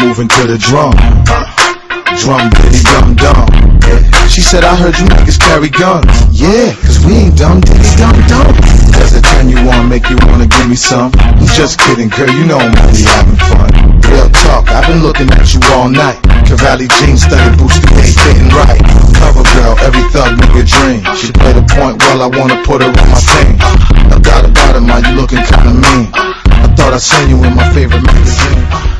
moving to the drum. Drum diddy dum dum. She said, I heard you niggas carry guns. Yeah, cause we ain't dumb diddy dum dum. Does it turn you on, make you wanna give me some? I'm just kidding, girl, you know I'm only having fun. Real talk, I've been looking at you all night. Cavalli jeans, studded boots, the ain't fitting right. Cover girl, every thug nigga dream. She play the point well, I wanna put her on my team. No doubt about it, man, you looking kinda mean. I thought I seen you in my favorite magazine.